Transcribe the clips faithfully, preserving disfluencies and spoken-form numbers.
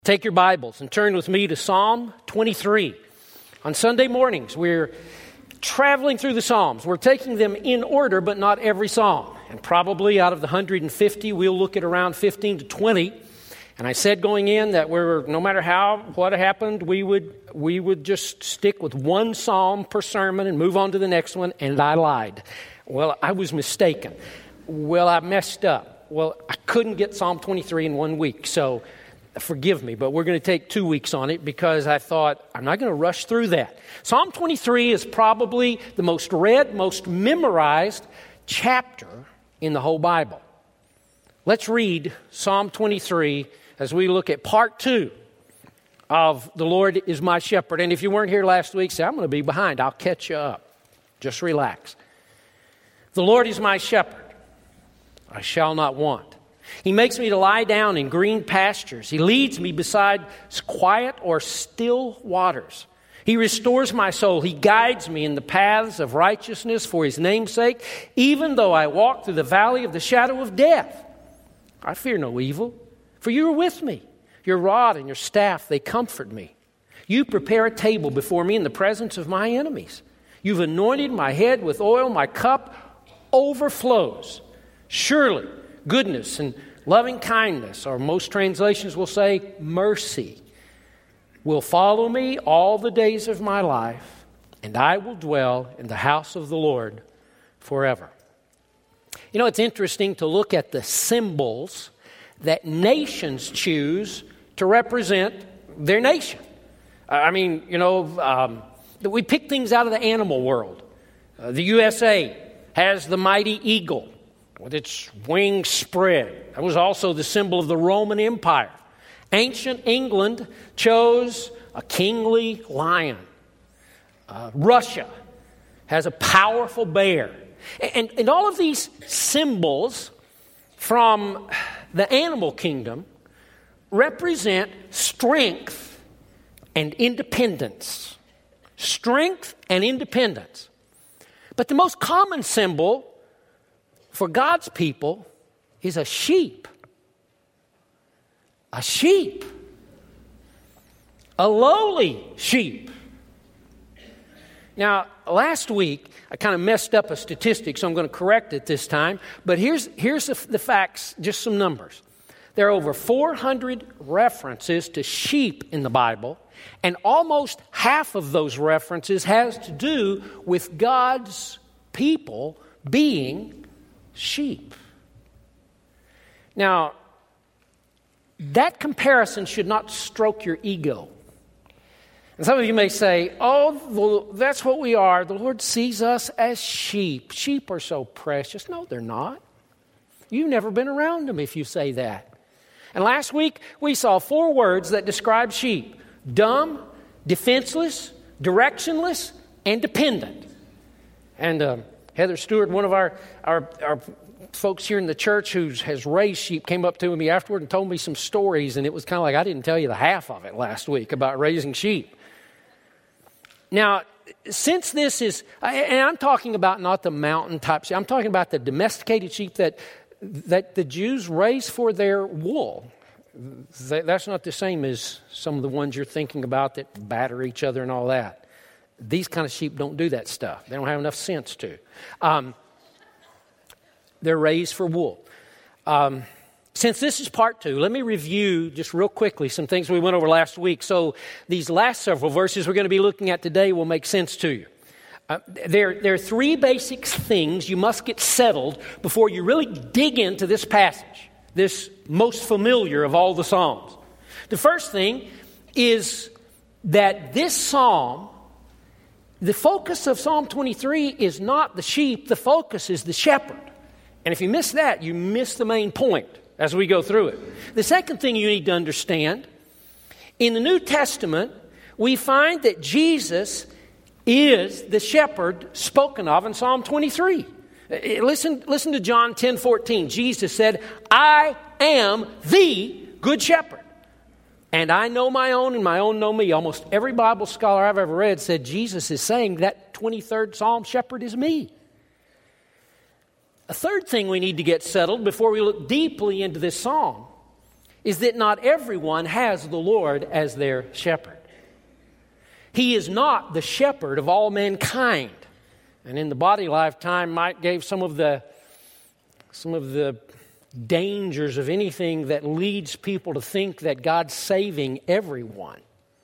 Take your Bibles and turn with me to Psalm twenty-three. On Sunday mornings, we're traveling through the Psalms. We're taking them in order, but not every psalm. And probably out of the one hundred fifty, we'll look at around fifteen to twenty. And I said going in that we're, no matter how, what happened, we would we would just stick with one psalm per sermon and move on to the next one, and I lied. Well, I was mistaken. Well, I messed up. Well, I couldn't get Psalm twenty-three in one week, so forgive me, but we're going to take two weeks on it because I thought I'm not going to rush through that. Psalm twenty-three is probably the most read, most memorized chapter in the whole Bible. Let's read Psalm twenty-three as we look at part two of The Lord is My Shepherd. And if you weren't here last week, say, I'm going to be behind. I'll catch you up. Just relax. The Lord is my shepherd. I shall not want. He makes me to lie down in green pastures. He leads me beside quiet or still waters. He restores my soul. He guides me in the paths of righteousness for His name's sake. Even though I walk through the valley of the shadow of death, I fear no evil, for you are with me. Your rod and your staff, they comfort me. You prepare a table before me in the presence of my enemies. You've anointed my head with oil. My cup overflows. Surely goodness and loving kindness, or most translations will say mercy, will follow me all the days of my life, and I will dwell in the house of the Lord forever. You know, it's interesting to look at the symbols that nations choose to represent their nation. I mean, you know, um, we pick things out of the animal world. Uh, the U S A has the mighty eagle with its wings spread. That was also the symbol of the Roman Empire. Ancient England chose a kingly lion. Uh, Russia has a powerful bear. And, and all of these symbols from the animal kingdom represent strength and independence. Strength and independence. But the most common symbol for God's people is a sheep. A sheep. A lowly sheep. Now, last week, I kind of messed up a statistic, so I'm going to correct it this time. But here's, here's the, the facts, just some numbers. There are over four hundred references to sheep in the Bible, and almost half of those references has to do with God's people being sheep. Now, that comparison should not stroke your ego. And some of you may say, oh, well, that's what we are. The Lord sees us as sheep. Sheep are so precious. No, they're not. You've never been around them if you say that. And last week, we saw four words that describe sheep: dumb, defenseless, directionless, and dependent. And uh, Heather Stewart, one of our, our, our folks here in the church who has raised sheep, came up to me afterward and told me some stories, and it was kind of like, I didn't tell you the half of it last week about raising sheep. Now, since this is, and I'm talking about not the mountain type sheep, I'm talking about the domesticated sheep that that the Jews raise for their wool. That's not the same as some of the ones you're thinking about that batter each other and all that. These kind of sheep don't do that stuff. They don't have enough sense to. Um, they're raised for wool. Um, since this is part two, let me review just real quickly some things we went over last week. So these last several verses we're going to be looking at today will make sense to you. Uh, there, there are three basic things you must get settled before you really dig into this passage, this most familiar of all the Psalms. The first thing is that this psalm, the focus of Psalm twenty-three is not the sheep, the focus is the shepherd. And if you miss that, you miss the main point as we go through it. The second thing you need to understand, in the New Testament, we find that Jesus is the shepherd spoken of in Psalm twenty-three. Listen, listen to John ten fourteen. Jesus said, I am the good shepherd, and I know my own, and my own know me. Almost every Bible scholar I've ever read said Jesus is saying that twenty-third Psalm shepherd is me. A third thing we need to get settled before we look deeply into this psalm is that not everyone has the Lord as their shepherd. He is not the shepherd of all mankind. And in the body lifetime, Mike gave some of the some of the dangers of anything that leads people to think that God's saving everyone.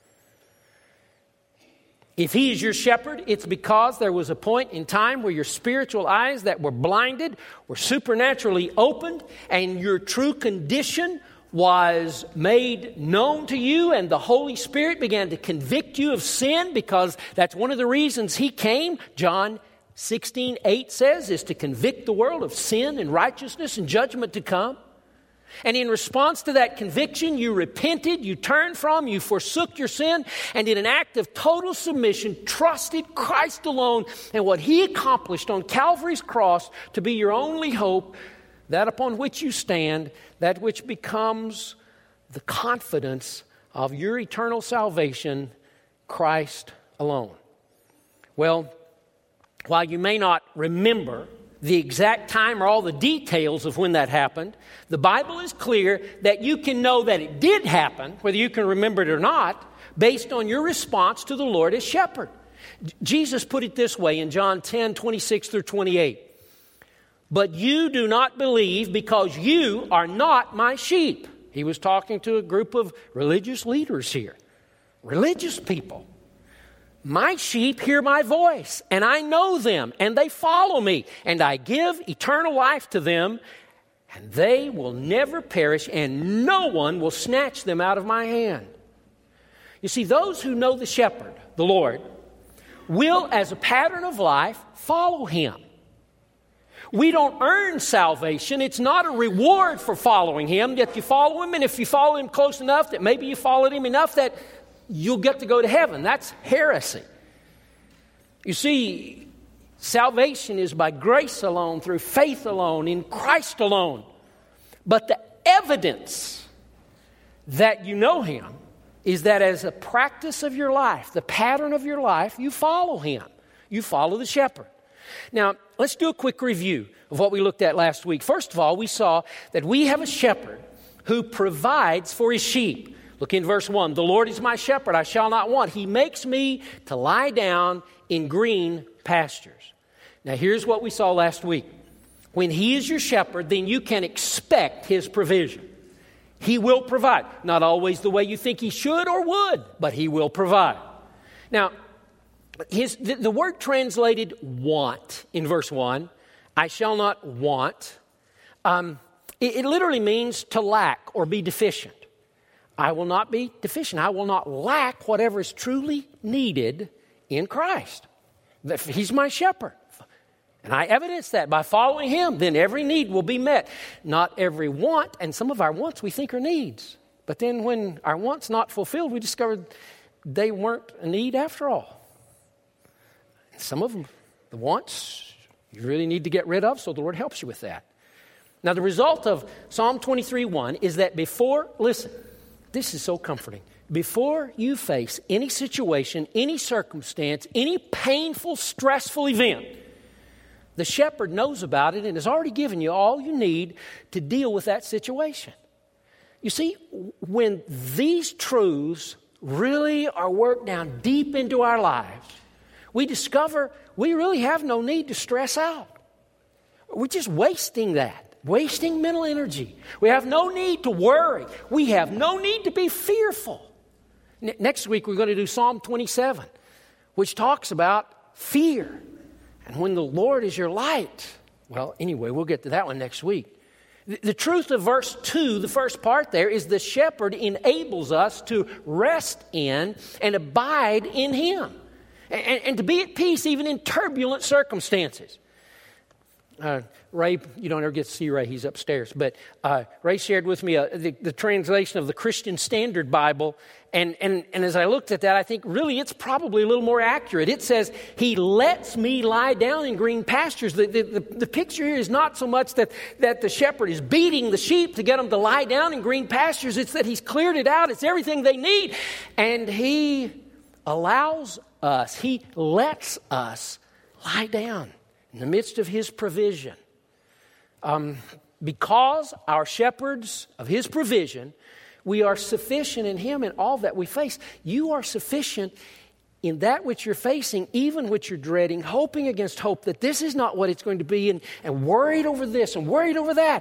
If He is your shepherd, it's because there was a point in time where your spiritual eyes that were blinded were supernaturally opened, and your true condition was made known to you, and the Holy Spirit began to convict you of sin, because that's one of the reasons He came. John sixteen eight says, is to convict the world of sin and righteousness and judgment to come. And in response to that conviction, you repented, you turned from, you forsook your sin, and in an act of total submission, trusted Christ alone and what He accomplished on Calvary's cross to be your only hope, that upon which you stand, that which becomes the confidence of your eternal salvation, Christ alone. Well, while you may not remember the exact time or all the details of when that happened, the Bible is clear that you can know that it did happen, whether you can remember it or not, based on your response to the Lord as shepherd. Jesus put it this way in John ten twenty-six through twenty-eight. But you do not believe because you are not my sheep. He was talking to a group of religious leaders here, religious people. My sheep hear my voice, and I know them, and they follow me, and I give eternal life to them, and they will never perish, and no one will snatch them out of my hand. You see, those who know the shepherd, the Lord, will, as a pattern of life, follow Him. We don't earn salvation. It's not a reward for following Him, that you follow Him, and if you follow Him close enough, that maybe you followed Him enough that you'll get to go to heaven. That's heresy. You see, salvation is by grace alone, through faith alone, in Christ alone. But the evidence that you know Him is that as a practice of your life, the pattern of your life, you follow Him. You follow the shepherd. Now, let's do a quick review of what we looked at last week. First of all, we saw that we have a shepherd who provides for his sheep. Look in verse one. The Lord is my shepherd, I shall not want. He makes me to lie down in green pastures. Now, here's what we saw last week. When He is your shepherd, then you can expect His provision. He will provide. Not always the way you think He should or would, but He will provide. Now, his, the, the word translated want in verse one, I shall not want, um, it, it literally means to lack or be deficient. I will not be deficient. I will not lack whatever is truly needed in Christ. He's my shepherd. And I evidence that by following Him, then every need will be met. Not every want, and some of our wants we think are needs. But then when our wants not fulfilled, we discovered they weren't a need after all. Some of them, the wants, you really need to get rid of, so the Lord helps you with that. Now, the result of Psalm twenty-three one is that before, listen, this is so comforting. Before you face any situation, any circumstance, any painful, stressful event, the shepherd knows about it and has already given you all you need to deal with that situation. You see, when these truths really are worked down deep into our lives, we discover we really have no need to stress out. We're just wasting that. Wasting mental energy. We have no need to worry. We have no need to be fearful. N- next week we're going to do Psalm twenty-seven, which talks about fear. And when the Lord is your light. Well, anyway, we'll get to that one next week. The, the truth of verse two, the first part there, is the shepherd enables us to rest in and abide in Him. And, and to be at peace even in turbulent circumstances. Uh, Ray, you don't ever get to see Ray, he's upstairs. But uh, Ray shared with me uh, the, the translation of the Christian Standard Bible. And, and, and as I looked at that, I think really it's probably a little more accurate. It says, He lets me lie down in green pastures. The, the, the, the picture here is not so much that, that the shepherd is beating the sheep to get them to lie down in green pastures. It's that He's cleared it out. It's everything they need. And He allows us, He lets us lie down in the midst of His provision. Um, because our shepherds of His provision, we are sufficient in Him in all that we face. You are sufficient in that which you're facing, even which you're dreading, hoping against hope that this is not what it's going to be, and, and worried over this and worried over that.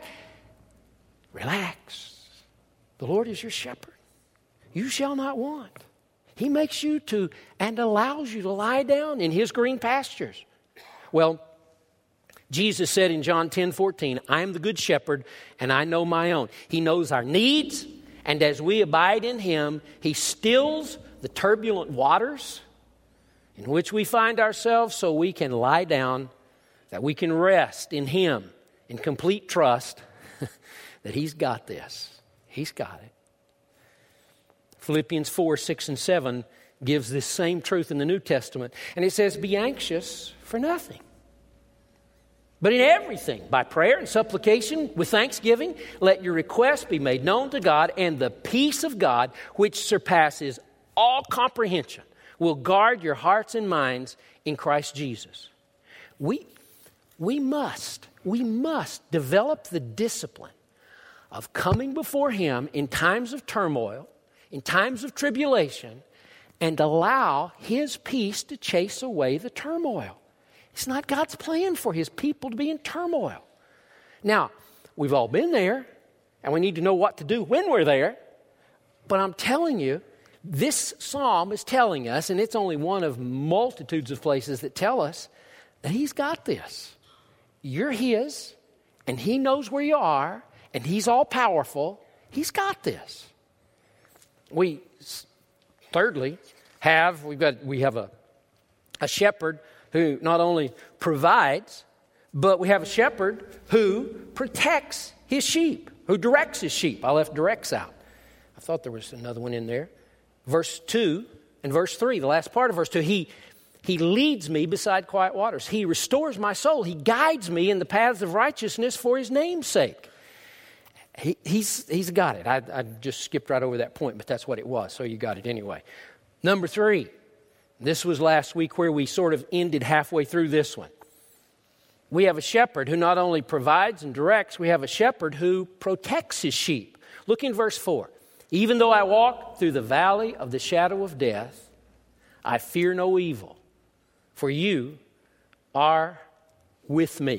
Relax. The Lord is your shepherd. You shall not want. He makes you to and allows you to lie down in His green pastures. Well, Jesus said in John ten fourteen, I am the good shepherd and I know my own. He knows our needs, and as we abide in Him, He stills the turbulent waters in which we find ourselves so we can lie down, that we can rest in Him in complete trust that He's got this. He's got it. Philippians four, six, and seven gives this same truth in the New Testament. And it says, be anxious for nothing, but in everything, by prayer and supplication, with thanksgiving, let your requests be made known to God, and the peace of God, which surpasses all comprehension, will guard your hearts and minds in Christ Jesus. We, we must, we must develop the discipline of coming before Him in times of turmoil, in times of tribulation, and allow His peace to chase away the turmoil. It's not God's plan for His people to be in turmoil. Now, we've all been there, and we need to know what to do when we're there. But I'm telling you, this psalm is telling us, and it's only one of multitudes of places that tell us, that He's got this. You're His, and He knows where you are, and He's all powerful. He's got this. We, thirdly, have, we've got, we have a, a shepherd who not only provides, but we have a shepherd who protects his sheep, who directs his sheep. I left directs out. I thought there was another one in there. Verse two and verse three, the last part of verse two, he, he leads me beside quiet waters. He restores my soul. He guides me in the paths of righteousness for His name's sake. He, he's, he's got it. I, I just skipped right over that point, but that's what it was, so you got it anyway. Number three, this was last week where we sort of ended halfway through this one. We have a shepherd who not only provides and directs, we have a shepherd who protects his sheep. Look in verse four. Even though I walk through the valley of the shadow of death, I fear no evil, for you are with me.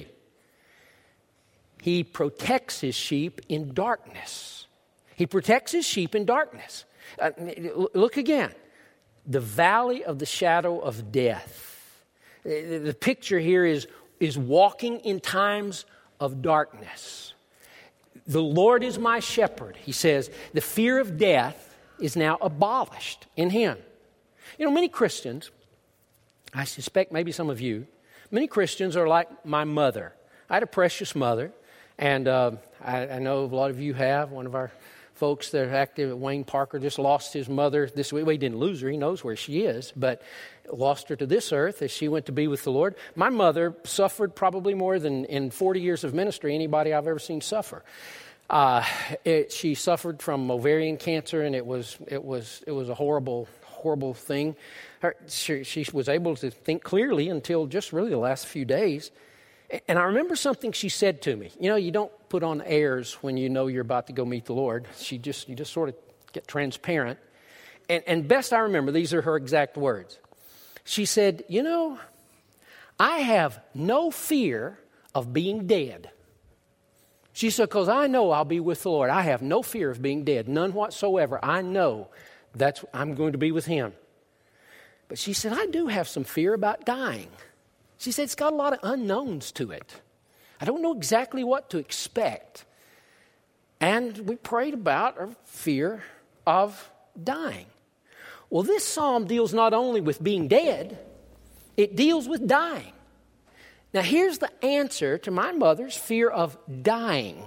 He protects his sheep in darkness. He protects his sheep in darkness. Uh, look again. The valley of the shadow of death. The picture here is, is walking in times of darkness. The Lord is my shepherd. He says, the fear of death is now abolished in Him. You know, many Christians, I suspect maybe some of you, many Christians are like my mother. I had a precious mother, and uh, I, I know a lot of you have. One of our folks that are active at Wayne Parker just lost his mother this week. Well, he didn't lose her. He knows where she is, but lost her to this earth as she went to be with the Lord. My mother suffered probably more than in forty years of ministry anybody I've ever seen suffer. Uh, it, she suffered from ovarian cancer, and it was it was it was a horrible horrible thing. Her, she, she was able to think clearly until just really the last few days. And I remember something she said to me. You know, you don't put on airs when you know you're about to go meet the Lord. She just, you just sort of get transparent. And, and best I remember, these are her exact words. She said, you know, I have no fear of being dead. She said, because I know I'll be with the Lord. I have no fear of being dead, none whatsoever. I know that's I'm going to be with Him. But she said, I do have some fear about dying. She said, it's got a lot of unknowns to it. I don't know exactly what to expect. And we prayed about our fear of dying. Well, this psalm deals not only with being dead, it deals with dying. Now, here's the answer to my mother's fear of dying.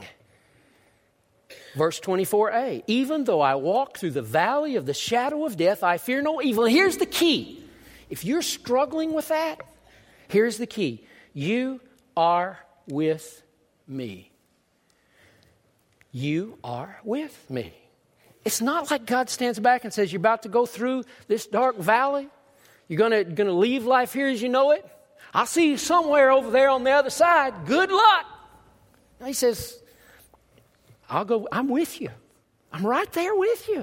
Verse twenty-four a, even though I walk through the valley of the shadow of death, I fear no evil. And here's the key. If you're struggling with that, here's the key. You are with me. You are with me. It's not like God stands back and says, you're about to go through this dark valley. You're going to, going to leave life here as you know it. I'll see you somewhere over there on the other side. Good luck. Now he says, I'll go, I'm with you. I'm right there with you.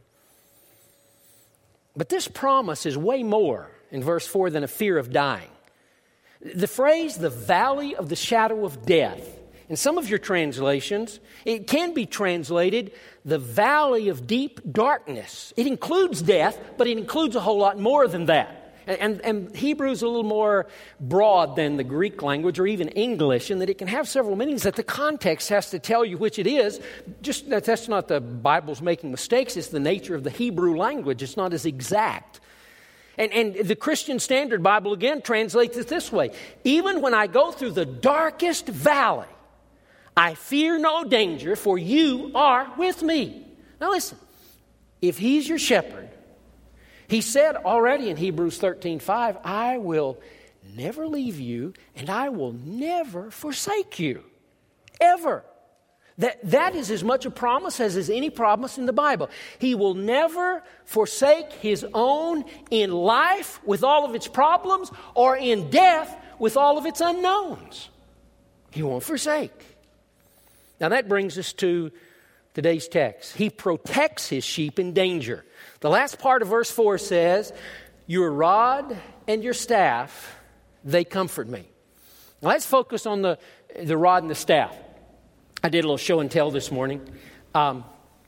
But this promise is way more in verse four than a fear of dying. The phrase, the valley of the shadow of death, in some of your translations, it can be translated the valley of deep darkness. It includes death, but it includes a whole lot more than that. And, and, and Hebrew is a little more broad than the Greek language or even English in that it can have several meanings that the context has to tell you which it is. Just that's not the Bible's making mistakes. It's the nature of the Hebrew language. It's not as exact. And, and the Christian Standard Bible, again, translates it this way. Even when I go through the darkest valley, I fear no danger, for you are with me. Now listen, if he's your shepherd, he said already in Hebrews thirteen five, I will never leave you and I will never forsake you. Ever. That, that is as much a promise as is any promise in the Bible. He will never forsake his own in life with all of its problems or in death with all of its unknowns. He won't forsake. Now that brings us to today's text. He protects his sheep in danger. The last part of verse four says, your rod and your staff, they comfort me. Now let's focus on the, the rod and the staff. I did a little show and tell this morning. Um,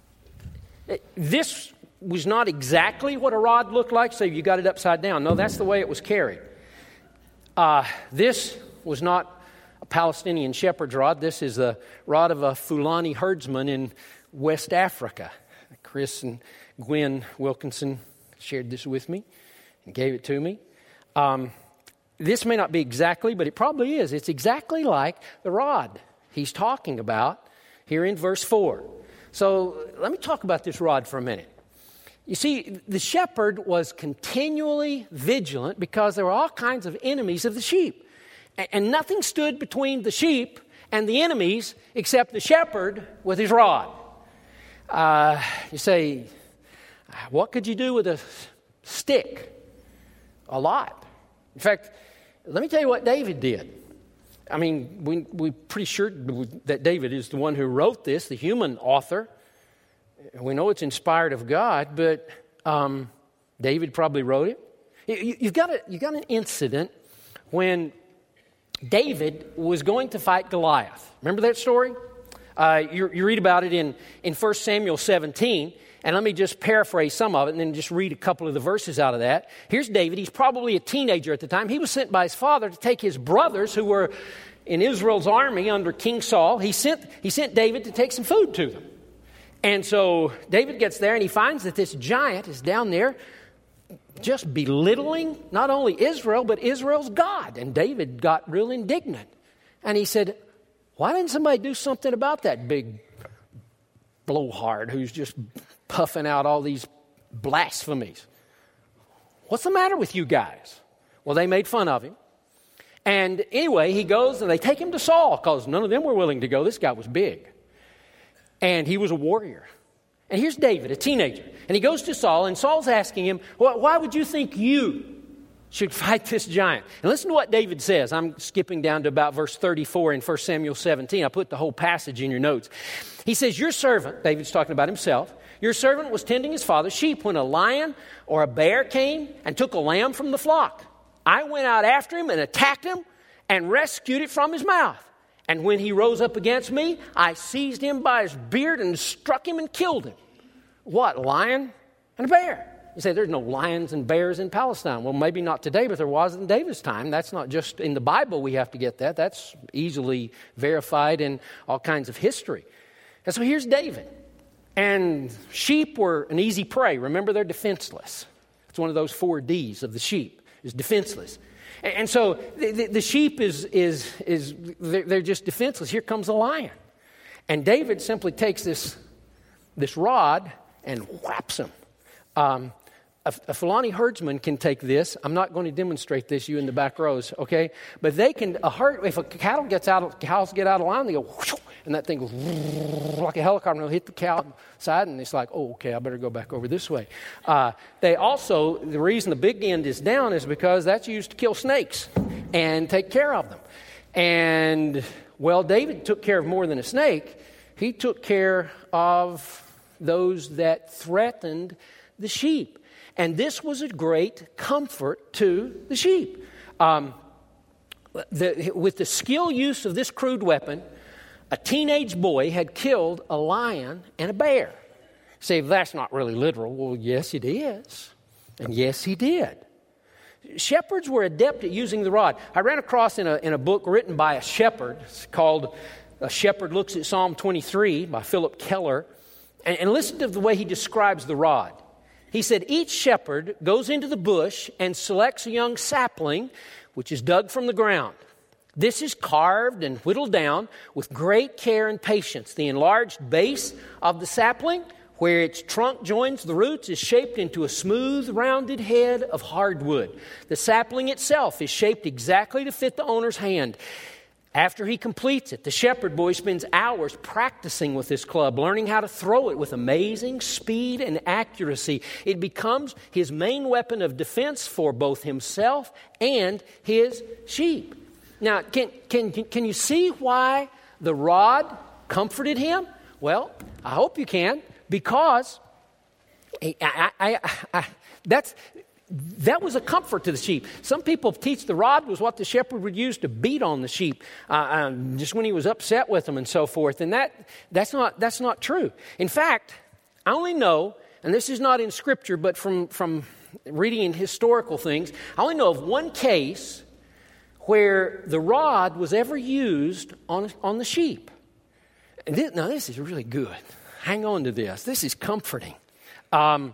this was not exactly what a rod looked like, so you got it upside down. No, that's the way it was carried. Uh, this was not a Palestinian shepherd's rod. This is the rod of a Fulani herdsman in West Africa. Chris and Gwen Wilkinson shared this with me and gave it to me. Um, this may not be exactly, but it probably is. It's exactly like the rod he's talking about here in verse four. So let me talk about this rod for a minute. You see, the shepherd was continually vigilant because there were all kinds of enemies of the sheep. And nothing stood between the sheep and the enemies except the shepherd with his rod. Uh, you say, what could you do with a stick? A lot. In fact, let me tell you what David did. I mean, we, we're pretty sure that David is the one who wrote this, the human author. We know it's inspired of God, but um, David probably wrote it. You, you've got a, you got an incident when David was going to fight Goliath. Remember that story? Uh, you, you read about it in, in First Samuel seventeen. And let me just paraphrase some of it and then just read a couple of the verses out of that. Here's David. He's probably a teenager at the time. He was sent by his father to take his brothers who were in Israel's army under King Saul. He sent, he sent David to take some food to them. And so David gets there and he finds that this giant is down there just belittling not only Israel, but Israel's God. And David got real indignant. And he said, why didn't somebody do something about that big blowhard who's just puffing out all these blasphemies? What's the matter with you guys? Well, they made fun of him. And anyway, he goes and they take him to Saul because none of them were willing to go. This guy was big. And he was a warrior. And here's David, a teenager. And he goes to Saul, and Saul's asking him, well, why would you think you should fight this giant? And listen to what David says. I'm skipping down to about verse thirty-four in First Samuel seventeen. I put the whole passage in your notes. He says, your servant, David's talking about himself, your servant was tending his father's sheep when a lion or a bear came and took a lamb from the flock. I went out after him and attacked him and rescued it from his mouth. And when he rose up against me, I seized him by his beard and struck him and killed him. What, lion and a bear? You say there's no lions and bears in Palestine. Well, maybe not today, but there was in David's time. That's not just in the Bible we have to get that. That's easily verified in all kinds of history. And so here's David. And sheep were an easy prey. Remember, they're defenseless. It's one of those four D's of the sheep, is defenseless. And, and so the, the, the sheep is, is, is they're, they're just defenseless. Here comes a lion. And David simply takes this, this rod and whaps him. Um, a, a Fulani herdsman can take this. I'm not going to demonstrate this, you in the back rows, okay? But they can, a herd, if a cattle gets out of, cows get out of line, they go, whoosh, and that thing goes like a helicopter, and it'll hit the cow side, and it's like, oh, okay, I better go back over this way. Uh, they also, the reason the big end is down is because that's used to kill snakes and take care of them. And, well, David took care of more than a snake. He took care of those that threatened the sheep. And this was a great comfort to the sheep. Um, the, with the skill use of this crude weapon, a teenage boy had killed a lion and a bear. Say, that's not really literal. Well, yes, it is. And yes, he did. Shepherds were adept at using the rod. I ran across in a, in a book written by a shepherd. It's called A Shepherd Looks at Psalm twenty-three by Philip Keller. And, and listen to the way he describes the rod. He said, each shepherd goes into the bush and selects a young sapling, which is dug from the ground. This is carved and whittled down with great care and patience. The enlarged base of the sapling, where its trunk joins the roots, is shaped into a smooth, rounded head of hardwood. The sapling itself is shaped exactly to fit the owner's hand. After he completes it, the shepherd boy spends hours practicing with this club, learning how to throw it with amazing speed and accuracy. It becomes his main weapon of defense for both himself and his sheep. Now, can, can, can you see why the rod comforted him? Well, I hope you can, because I, I, I, I, that's... That was a comfort to the sheep. Some people teach the rod was what the shepherd would use to beat on the sheep, uh, um, just when he was upset with them and so forth. And that that's not that's not true. In fact, I only know, and this is not in Scripture, but from from reading in historical things, I only know of one case where the rod was ever used on on the sheep. And this, now this is really good. Hang on to this. This is comforting. Um,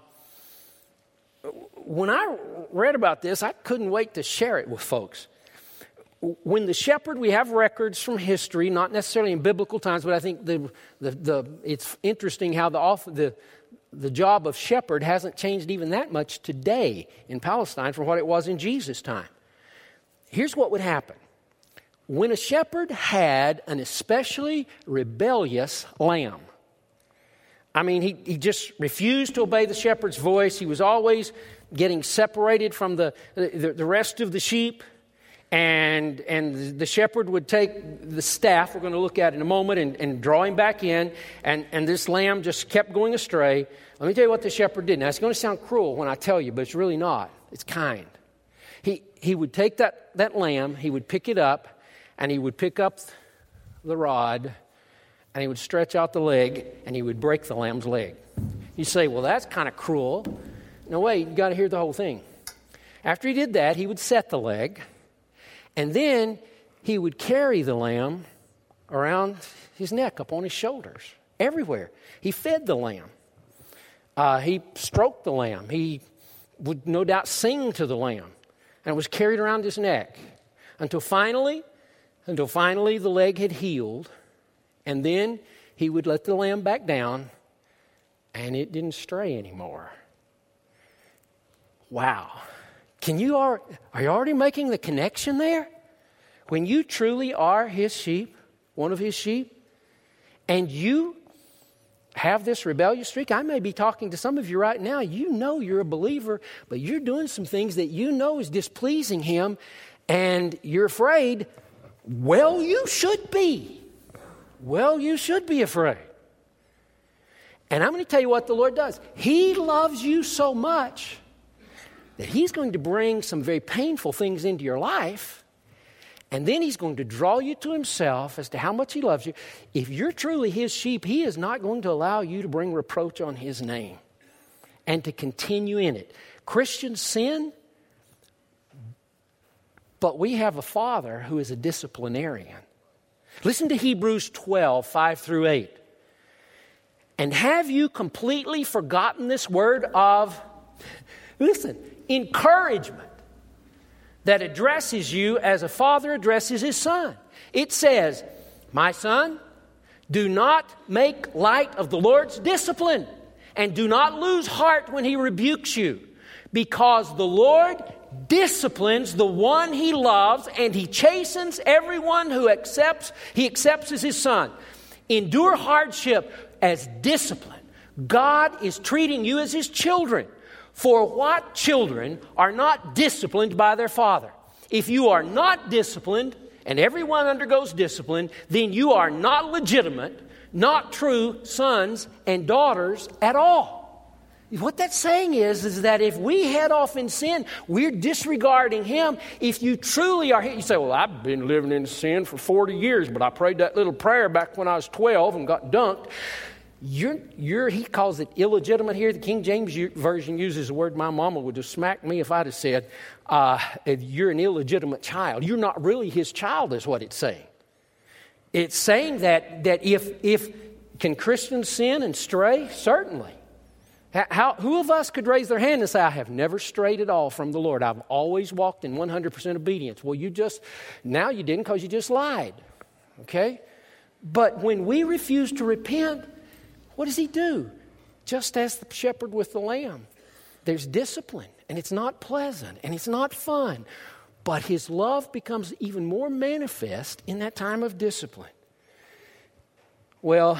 When I read about this, I couldn't wait to share it with folks. When the shepherd, we have records from history, not necessarily in biblical times, but I think the the, the it's interesting how the, the the job of shepherd hasn't changed even that much today in Palestine from what it was in Jesus' time. Here's what would happen. When a shepherd had an especially rebellious lamb, I mean, he, he just refused to obey the shepherd's voice. He was always getting separated from the, the, the rest of the sheep. And, and the shepherd would take the staff, we're going to look at in a moment, and, and draw him back in. And, and this lamb just kept going astray. Let me tell you what the shepherd did. Now, it's going to sound cruel when I tell you, but it's really not. It's kind. He, he would take that, that lamb, he would pick it up, and he would pick up the rod, and he would stretch out the leg, and he would break the lamb's leg. You say, well, that's kind of cruel. No, wait, you got to hear the whole thing. After he did that, he would set the leg, and then he would carry the lamb around his neck, up on his shoulders, everywhere. He fed the lamb. Uh, he stroked the lamb. He would no doubt sing to the lamb, and it was carried around his neck until finally, until finally the leg had healed. And then he would let the lamb back down, and it didn't stray anymore. Wow. Can you are, are you already making the connection there? When you truly are his sheep, one of his sheep, and you have this rebellious streak, I may be talking to some of you right now. You know you're a believer, but you're doing some things that you know is displeasing him, and you're afraid. Well, you should be. Well, you should be afraid. And I'm going to tell you what the Lord does. He loves you so much that he's going to bring some very painful things into your life, and then he's going to draw you to himself as to how much he loves you. If you're truly his sheep, he is not going to allow you to bring reproach on his name and to continue in it. Christians sin, but we have a Father who is a disciplinarian. Listen to Hebrews twelve, five through eight. And have you completely forgotten this word of, listen, encouragement that addresses you as a father addresses his son? It says, my son, do not make light of the Lord's discipline, and do not lose heart when he rebukes you, because the Lord disciplines the one he loves, and he chastens everyone who accepts he accepts as his son. Endure hardship as discipline. God is treating you as his children. For what children are not disciplined by their father? If you are not disciplined, and everyone undergoes discipline, then you are not legitimate, not true sons and daughters at all. What that's saying is, is that if we head off in sin, we're disregarding Him. If you truly are, you say, well, I've been living in sin for forty years, but I prayed that little prayer back when I was twelve and got dunked. You're, you're, he calls it illegitimate here. The King James Version uses the word, my mama would have smacked me if I'd have said, uh, you're an illegitimate child. You're not really His child is what it's saying. It's saying that, that if, if, can Christians sin and stray? Certainly. How, who of us could raise their hand and say, I have never strayed at all from the Lord. I've always walked in one hundred percent obedience. Well, you just, now you didn't because you just lied. Okay? But when we refuse to repent, what does He do? Just as the shepherd with the lamb. There's discipline, and it's not pleasant, and it's not fun. But His love becomes even more manifest in that time of discipline. Well,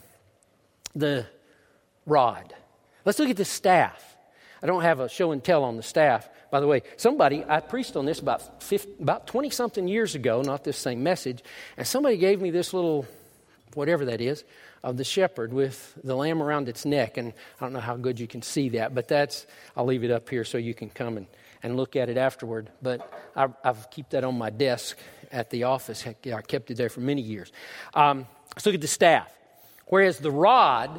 the rod. Let's look at the staff. I don't have a show and tell on the staff. By the way, somebody, I preached on this about fifty, about twenty-something years ago, not this same message, and somebody gave me this little, whatever that is, of the shepherd with the lamb around its neck. And I don't know how good you can see that, but that's, I'll leave it up here so you can come and, and look at it afterward. But I, I've keep that on my desk at the office. I kept it there for many years. Um, let's look at the staff. Whereas the rod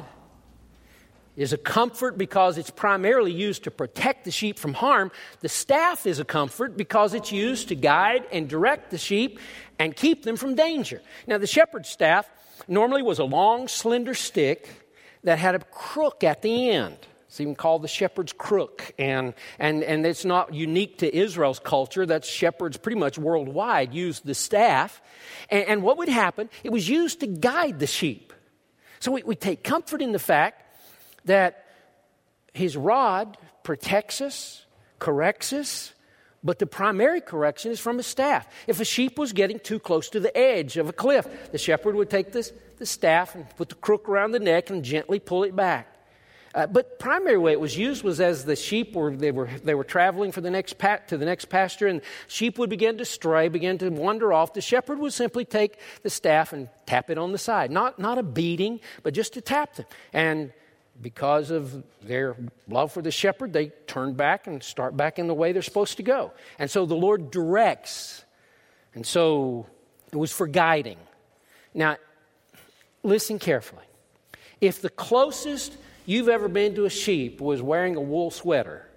is a comfort because it's primarily used to protect the sheep from harm, the staff is a comfort because it's used to guide and direct the sheep and keep them from danger. Now, the shepherd's staff normally was a long, slender stick that had a crook at the end. It's even called the shepherd's crook. And, and, and it's not unique to Israel's culture. That's shepherds pretty much worldwide used the staff. And, and what would happen? It was used to guide the sheep. So we, we take comfort in the fact that His rod protects us, corrects us, but the primary correction is from His staff. If a sheep was getting too close to the edge of a cliff, the shepherd would take this, the staff and put the crook around the neck and gently pull it back. Uh, but primary way it was used was as the sheep were they were they were traveling for the next pat to the next pasture, and sheep would begin to stray, begin to wander off. The shepherd would simply take the staff and tap it on the side, not not a beating, but just to tap them. And because of their love for the shepherd, they turn back and start back in the way they're supposed to go. And so the Lord directs. And so it was for guiding. Now, listen carefully. If the closest you've ever been to a sheep was wearing a wool sweater,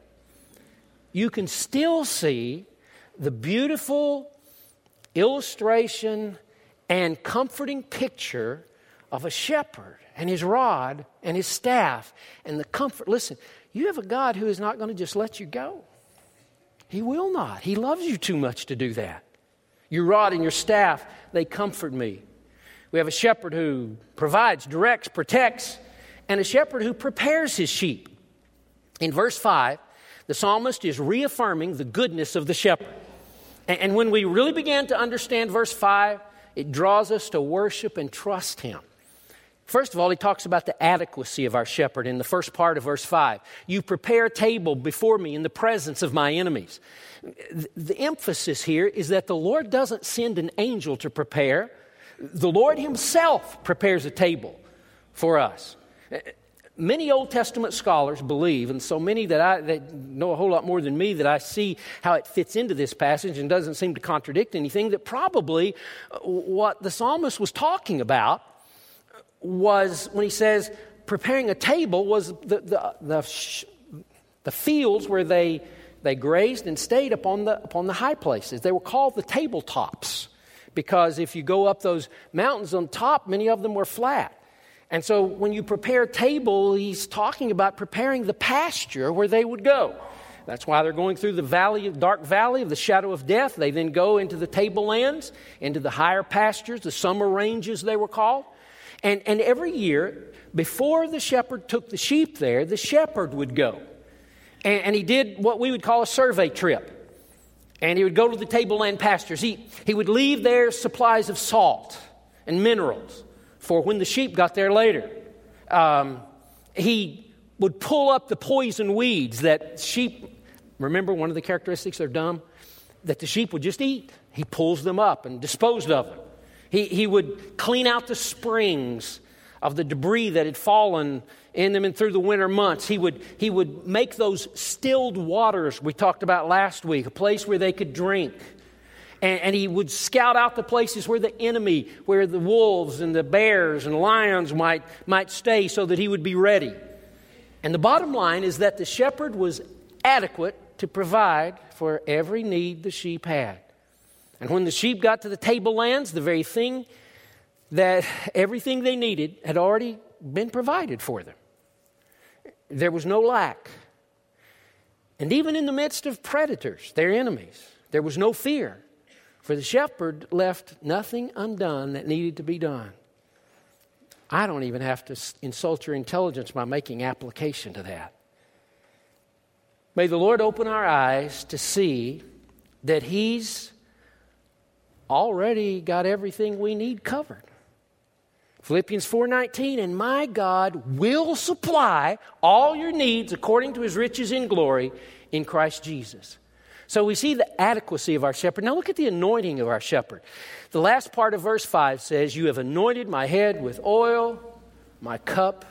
you can still see the beautiful illustration and comforting picture of a shepherd and his rod and his staff and the comfort. Listen, you have a God who is not going to just let you go. He will not. He loves you too much to do that. Your rod and your staff, they comfort me. We have a shepherd who provides, directs, protects, and a shepherd who prepares his sheep. In verse five, the psalmist is reaffirming the goodness of the shepherd. And when we really begin to understand verse five, it draws us to worship and trust Him. First of all, he talks about the adequacy of our shepherd in the first part of verse five. You prepare a table before me in the presence of my enemies. The emphasis here is that the Lord doesn't send an angel to prepare. The Lord Himself prepares a table for us. Many Old Testament scholars believe, and so many that I that know a whole lot more than me, that I see how it fits into this passage and doesn't seem to contradict anything, that probably what the psalmist was talking about was, when he says preparing a table, was the the the, the fields where they they grazed and stayed upon the upon the high places. They were called the tabletops because if you go up those mountains on top, many of them were flat. And so when you prepare a table, he's talking about preparing the pasture where they would go. That's why they're going through the valley, dark valley of the shadow of death. They then go into the tablelands, into the higher pastures, the summer ranges they were called. And, and every year, before the shepherd took the sheep there, the shepherd would go. And, and he did what we would call a survey trip. And he would go to the tableland pastures. He, he would leave there supplies of salt and minerals for when the sheep got there later. Um, he would pull up the poison weeds that sheep, remember one of the characteristics, they're dumb, that the sheep would just eat. He pulls them up and disposed of them. He, he would clean out the springs of the debris that had fallen in them and through the winter months. He would, he would make those stilled waters we talked about last week, a place where they could drink. And, and he would scout out the places where the enemy, where the wolves and the bears and lions might, might stay so that he would be ready. And the bottom line is that the shepherd was adequate to provide for every need the sheep had. And when the sheep got to the tablelands, the very thing that everything they needed had already been provided for them. There was no lack. And even in the midst of predators, their enemies, there was no fear. For the shepherd left nothing undone that needed to be done. I don't even have to insult your intelligence by making application to that. May the Lord open our eyes to see that He's already got everything we need covered. Philippians four nineteen, and my God will supply all your needs according to His riches in glory in Christ Jesus. So we see the adequacy of our shepherd. Now look at the anointing of our shepherd. The last part of verse five says, you have anointed my head with oil, my cup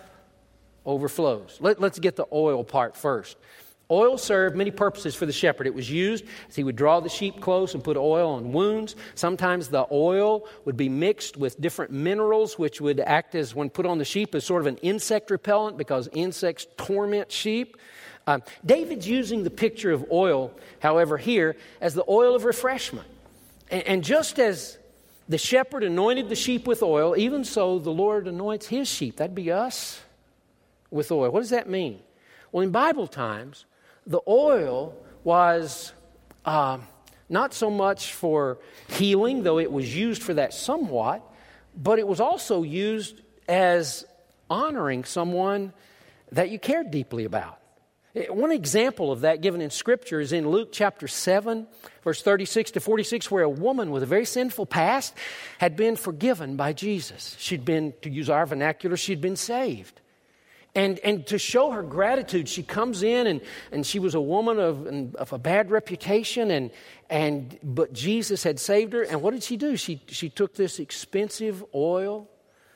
overflows. Let, let's get the oil part first. Oil served many purposes for the shepherd. It was used as he would draw the sheep close and put oil on wounds. Sometimes the oil would be mixed with different minerals, which would act as, when put on the sheep, as sort of an insect repellent because insects torment sheep. Um, David's using the picture of oil, however, here as the oil of refreshment. And, and just as the shepherd anointed the sheep with oil, even so the Lord anoints His sheep, that'd be us, with oil. What does that mean? Well, in Bible times, the oil was uh, not so much for healing, though it was used for that somewhat, but it was also used as honoring someone that you cared deeply about. One example of that given in Scripture is in Luke chapter seven, verse thirty-six to forty-six, where a woman with a very sinful past had been forgiven by Jesus. She'd been, to use our vernacular, she'd been saved. And and to show her gratitude, she comes in and, and she was a woman of, of a bad reputation, and and but Jesus had saved her. And what did she do? She she took this expensive oil,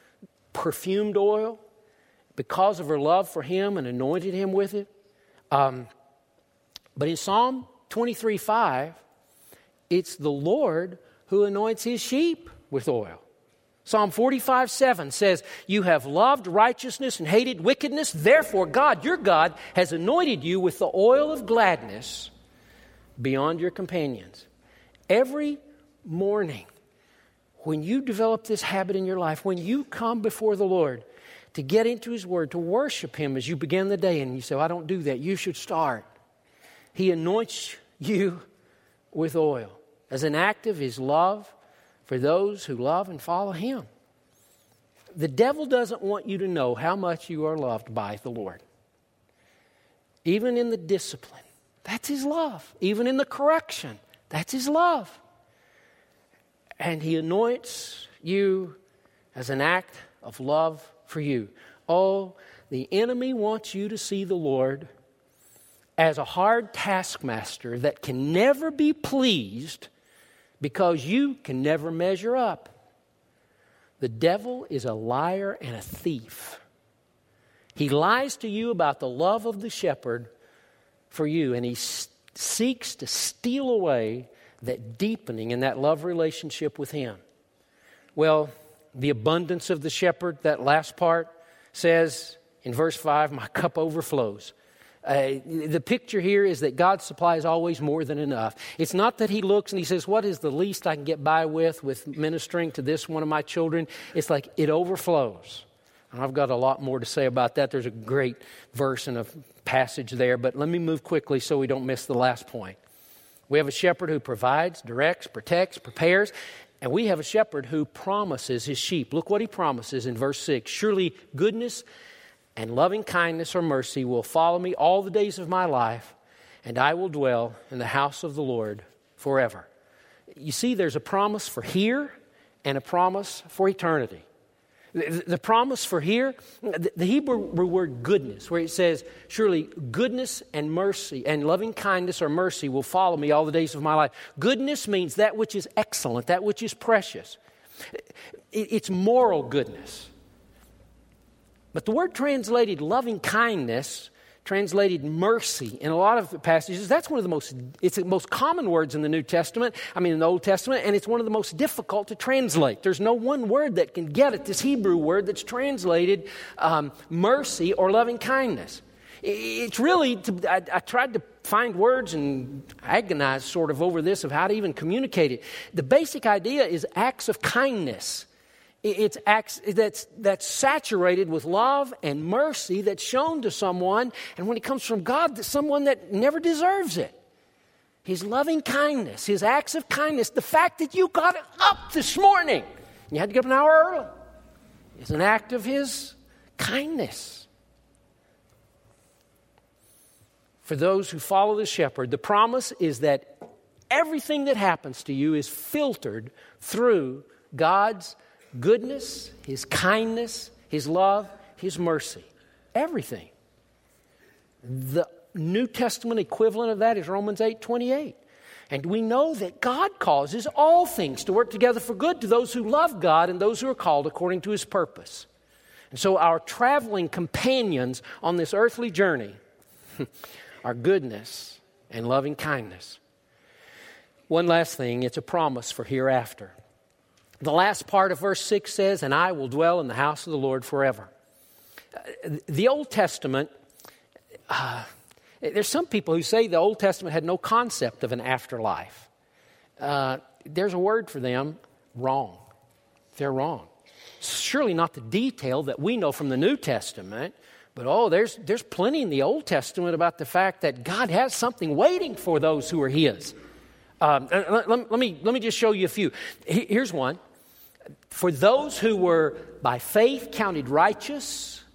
perfumed oil, because of her love for Him, and anointed Him with it. Um, but in Psalm twenty-three five, it's the Lord who anoints His sheep with oil. Psalm forty-five seven says, you have loved righteousness and hated wickedness. Therefore, God, your God, has anointed you with the oil of gladness beyond your companions. Every morning, when you develop this habit in your life, when you come before the Lord to get into His Word, to worship Him as you begin the day, and you say, I don't do that, you should start. He anoints you with oil as an act of His love for those who love and follow Him. The devil doesn't want you to know how much you are loved by the Lord. Even in the discipline, that's His love. Even in the correction, that's His love. And He anoints you as an act of love for you. Oh, the enemy wants you to see the Lord as a hard taskmaster that can never be pleased because you can never measure up. The devil is a liar and a thief. He lies to you about the love of the shepherd for you, and he s- seeks to steal away that deepening in that love relationship with Him. Well, the abundance of the shepherd, that last part says in verse five, my cup overflows. Uh, the picture here is that God supplies always more than enough. It's not that He looks and He says, what is the least I can get by with, with ministering to this one of my children? It's like it overflows. And I've got a lot more to say about that. There's a great verse and a passage there, but let me move quickly so we don't miss the last point. We have a shepherd who provides, directs, protects, prepares, and we have a shepherd who promises his sheep. Look what he promises in verse six. Surely goodness and loving kindness or mercy will follow me all the days of my life, and I will dwell in the house of the Lord forever. You see, there's a promise for here and a promise for eternity. The, the promise for here, the, the Hebrew word goodness, where it says, surely goodness and mercy and loving kindness or mercy will follow me all the days of my life. Goodness means that which is excellent, that which is precious. It, it's moral goodness. But the word translated loving kindness, translated mercy in a lot of passages, that's one of the most, it's the most common words in the New Testament, I mean in the Old Testament, and it's one of the most difficult to translate. There's no one word that can get at this Hebrew word that's translated um, mercy or loving kindness. It's really, to, I, I tried to find words and agonize sort of over this of how to even communicate it. The basic idea is acts of kindness. It's acts that's, that's saturated with love and mercy that's shown to someone, and when it comes from God, to someone that never deserves it. His loving kindness, His acts of kindness, the fact that you got up this morning, you had to get up an hour early, is an act of His kindness. For those who follow the shepherd, the promise is that everything that happens to you is filtered through God's goodness, His kindness, His love, His mercy. Everything. The New Testament equivalent of that is Romans eight twenty-eight. And we know that God causes all things to work together for good to those who love God and those who are called according to His purpose. And so our traveling companions on this earthly journey are goodness and loving kindness. One last thing, it's a promise for hereafter. The last part of verse six says, and I will dwell in the house of the Lord forever. The Old Testament, uh, there's some people who say the Old Testament had no concept of an afterlife. Uh, there's a word for them, wrong. They're wrong. Surely not the detail that we know from the New Testament, but oh, there's, there's plenty in the Old Testament about the fact that God has something waiting for those who are His. Um, let, let, let me, let me just show you a few. Here's one. For those who were by faith counted righteous,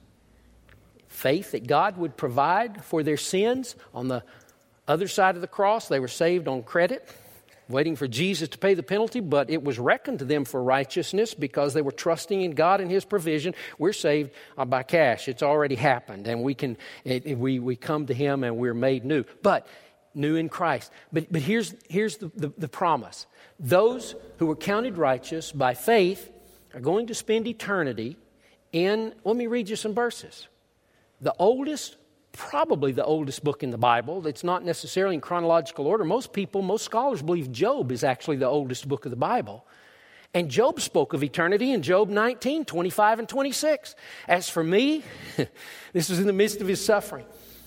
faith that God would provide for their sins, on the other side of the cross, they were saved on credit, waiting for Jesus to pay the penalty, but it was reckoned to them for righteousness because they were trusting in God and His provision. We're saved uh, by cash. It's already happened, and we can it, it, we we come to Him and we're made new, but new in Christ. But but here's here's the, the, the promise: those who were counted righteous by faith are going to spend eternity in. Let me read you some verses. The oldest. Probably the oldest book in the Bible. It's not necessarily in chronological order. Most people, most scholars believe Job is actually the oldest book of the Bible. And Job spoke of eternity in Job nineteen, twenty-five and twenty-six. As for me, this was in the midst of his suffering.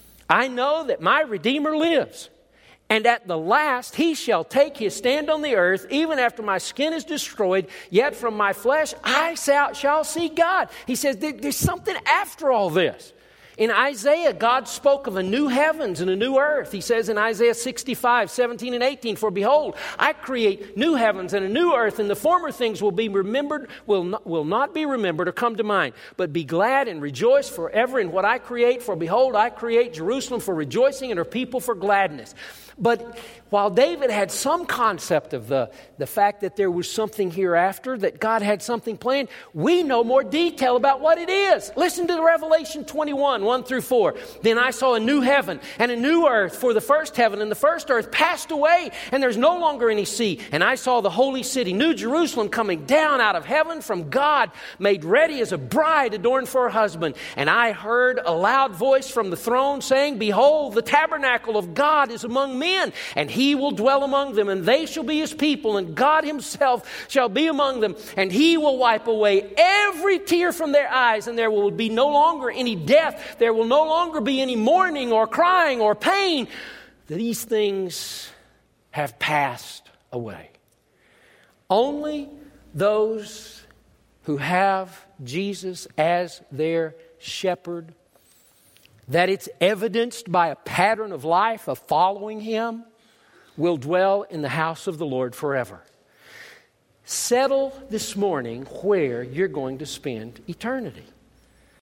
I know that my Redeemer lives, and at the last He shall take His stand on the earth, even after my skin is destroyed, yet from my flesh I shall see God. He says there's something after all this. In Isaiah, God spoke of a new heavens and a new earth. He says in Isaiah sixty-five, seventeen and eighteen, for behold, I create new heavens and a new earth, and the former things will be remembered, will not, will not be remembered or come to mind. But be glad and rejoice forever in what I create. For behold, I create Jerusalem for rejoicing and her people for gladness. But while David had some concept of the, the fact that there was something hereafter, that God had something planned, we know more detail about what it is. Listen to Revelation twenty-one, one through four. Then I saw a new heaven and a new earth, for the first heaven and the first earth passed away, and there's no longer any sea. And I saw the holy city, New Jerusalem, coming down out of heaven from God, made ready as a bride adorned for her husband. And I heard a loud voice from the throne saying, behold, the tabernacle of God is among men, and He will dwell among them, and they shall be His people, and God Himself shall be among them, and He will wipe away every tear from their eyes, and there will be no longer any death. There will no longer be any mourning or crying or pain. These things have passed away. Only those who have Jesus as their shepherd, that it's evidenced by a pattern of life of following Him, will dwell in the house of the Lord forever. Settle this morning where you're going to spend eternity.